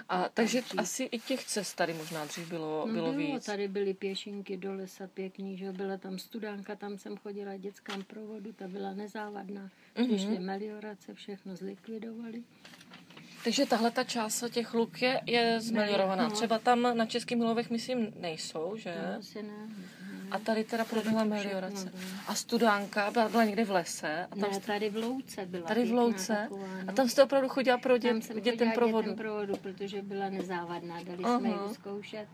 A takže asi i těch cest tady možná dřív bylo víc. Tady byly pěšinky do lesa pěkný, že byla tam studánka, tam jsem chodila dětskám provodu, ta byla nezávadná. Přišly meliorace, všechno zlikvidovali. Takže tahle ta část těch luk je zmeliorovaná. Třeba tam na Českých Milovech, myslím, nejsou, že? No, asi ne. A tady teda proběhla meliorace. A studánka byla někde v lese? A tam tady v Louce byla. Tady v Louce? Taková, no. A tam jste opravdu chodila pro dětem provodu? Protože byla nezávadná. Dali jsme ji vyzkoušet.